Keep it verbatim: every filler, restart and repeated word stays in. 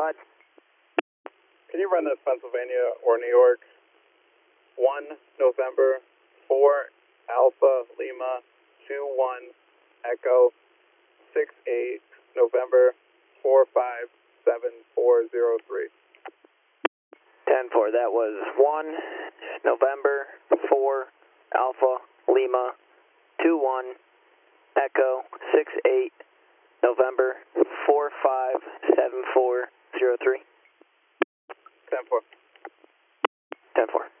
ahead. Can you run this Pennsylvania or New York? one November, four Alpha Lima, two one Echo, six eight November, four five seven four zero three. ten four, that was one November, four Alpha Lima, two one Echo, six eight November, four five seven four zero three. ten four. ten four.